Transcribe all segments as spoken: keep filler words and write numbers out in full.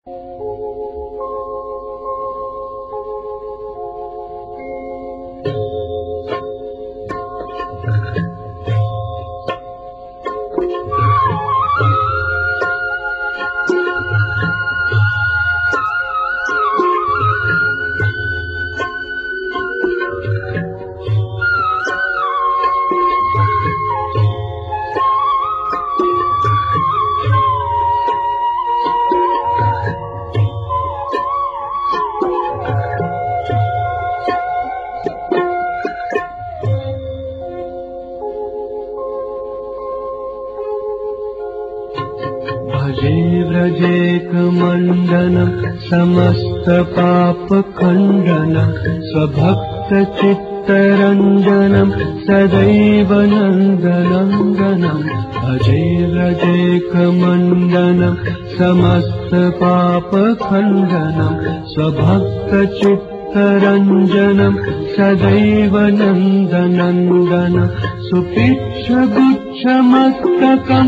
व्रजेकमण्डनं समस्तपापखण्डनं स्वभक्तचित्तरञ्जनं सदैव नन्दनन्दनं भजे व्रजेकमण्डनं समस्तपापखण्डनं स्वभक्तचित्तरञ्जनं सदैव नन्दनन्दनं सुपिच्छगुच्छमस्तकं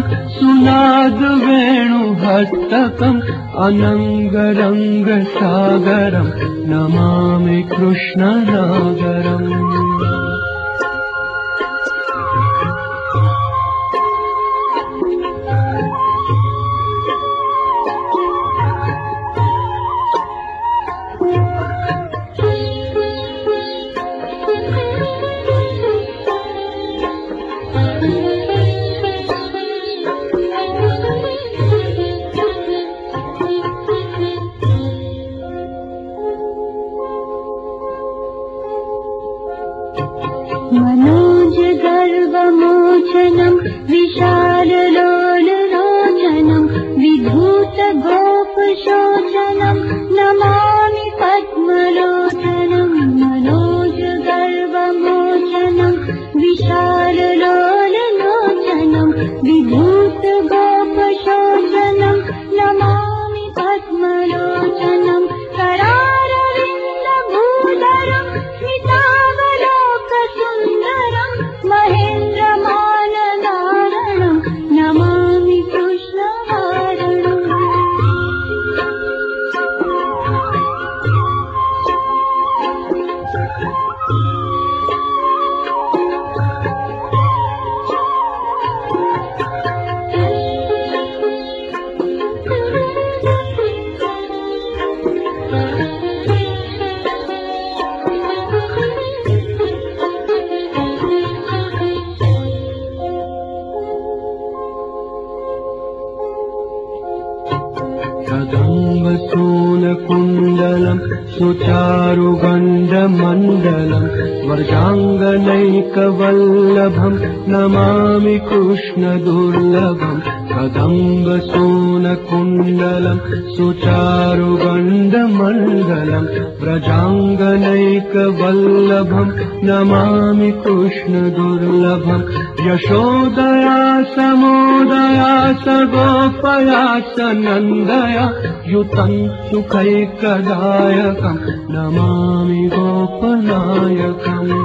सुनादवेणुहस्तकम् अनङ्गरङ्गसागरं नमामि कृष्णनागरम्। मनोज गर्वमोचनं विशाललोललोचनं विधूत गोपशोचनं नमामि पद्मलोचनं। मनोज गर्वमोचनं विशाललोललोचनं विधूत गोपशोचनं नमामि पद्मलोचनं। करारविन्दभूधरं स्मितावलोकसुन्दरं महेन्द्रमाननारणं नमामि कृष्णवारणम्। कदम्बसूनकुण्डलं सुचारुगण्डमण्डलं व्रजाङ्गनैकवल्लभं नमामि कृष्णदुर्लभम्। कदम्बसूनकुण्डलं सुचारुगण्डमण्डलं व्रजाङ्गनैकवल्लभं नमामि कृष्णदुर्लभम्। यशोदया समोदया सगोपया सनन्दया युतं सुखैकदायकं नमामि गोपनायकम्।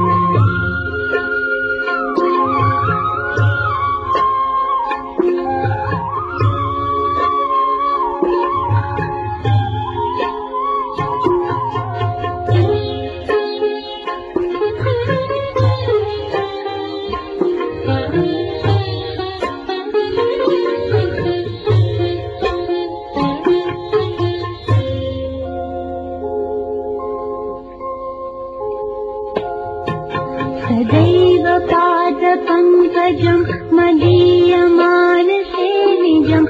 सदैव पादपङ्कजं मदीयमानसे निजं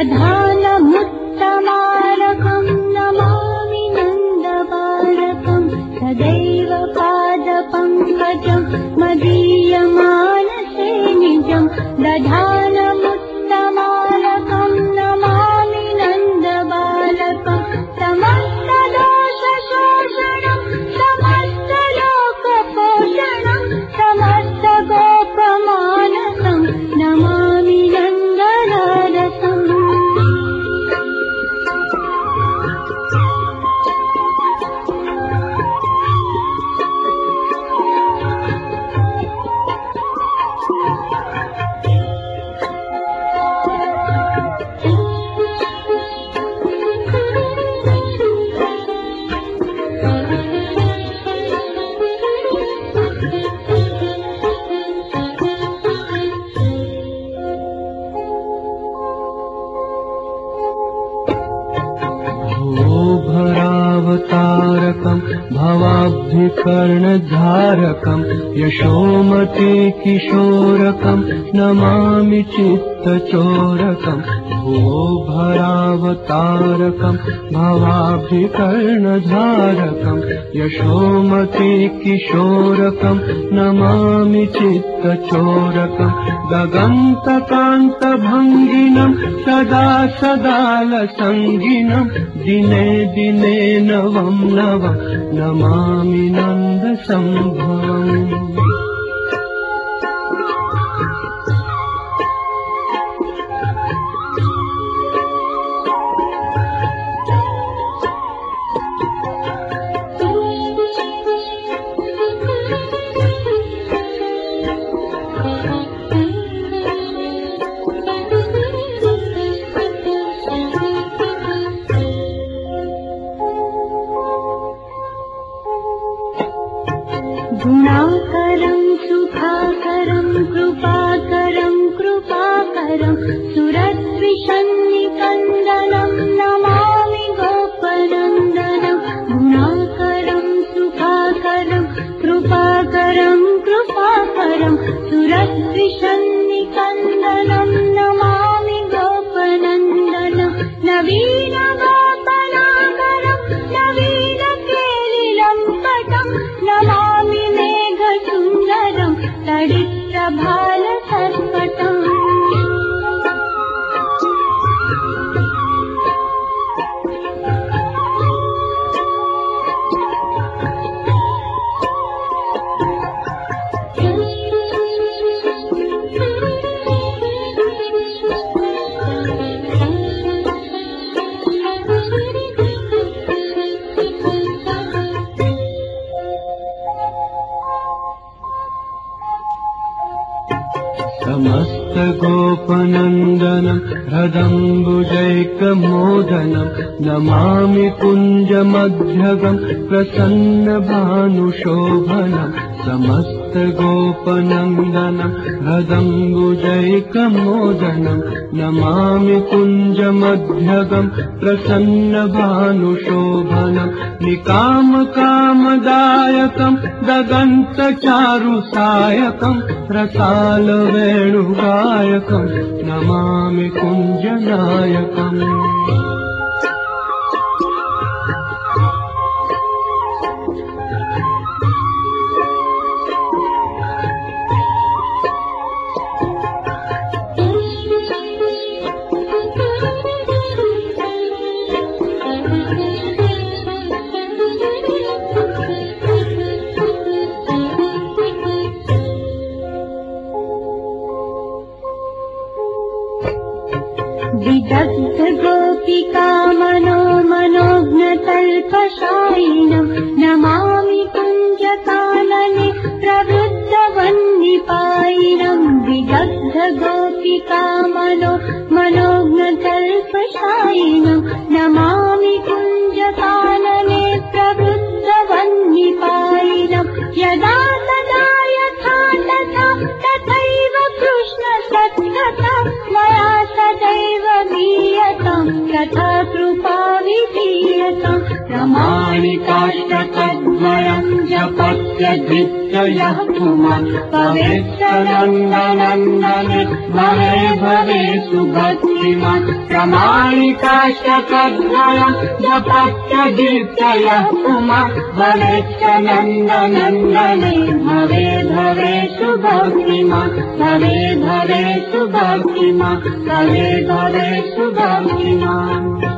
दधानमुत्तमारकं नमामि नन्दबालकं। सदैव पादपङ्कजं मदीयमानसे निजं दधानमुत्तमारकं नमामि नन्दबालकं। समस्तदोषशोषणं समस्तलोकपोषणं समस्तगोपमानसं नमामि नन्दनारसम्। भवावतारकम् भवाब्धिकर्णधारकम् यशोमती किशोरकम् नमामि चित्तचोरकम् भुवो भरावतारकम् भवाब्धिकर्णधारकम् यशोमती किशोरकम् नमामि चित्तचोरकम् गगन्तकान्तभङ्गिनम् सदा सदालसङ्गिनम् दिने दिने नवम् नवम् नमामि नन्दसम्भवम् गुणाकरं सुखाकरं कृपाकरं कृपाकरं सुरद्विषन्निकन्दनं नमामि गोपनन्दनं गुणाकरं सुखाकरं कृपाकरं कृपाकरं सुरद्विषन्निकन्दनं नमामि गोपनन्दनं नवीनगोपनाकरं नवीनकेलिलं पटं नमामि मेघसुन्दरं तडित्रभालसर्पटम् समस्त गोपनन्दनं हृदम्बुजैकमोदनं नमामि कुञ्जमध्यगं प्रसन्नभानुशोभनं समस्त गोपनन्दनं हृदम्बुजैकमोदनं नमामि कुञ्जमध्यगं प्रसन्नभानुशोभनं निकामकामदायकं दगन्तचारुसायकं रसालवेणुगायकं नमामि कुञ्जनायकम् विदग्ध गोपिका मनो मनोज्ञतल्पशायिनं नमामि कुञ्जकानने प्रवृद्धवन्निपायिनं विदग्ध गोपिका मनो मनोज्ञतल्पशायिनं नमामि कुञ्जकानने प्रवृद्धवन्निपायिनं यदा तदा यथा तथा तथैव कृष्ण सत्कथा मया सदैव वीयतां तथा कृपा विधीयतां प्रमाणिकाष्टकद्वयं जपत्यधिष्ठयः पुमान् पवित्रनन्दनन्दने भवे भवे सुभक्तिमान् प्रमाणिकाष्टकद्वयं जपत्यधिष्ठयः पुमान् पवित्रनन्दनन्दने भवे भवे सुभक्तिमान् भवे भवे सुभक्तिमान् भवे भवे सुभक्तिमान्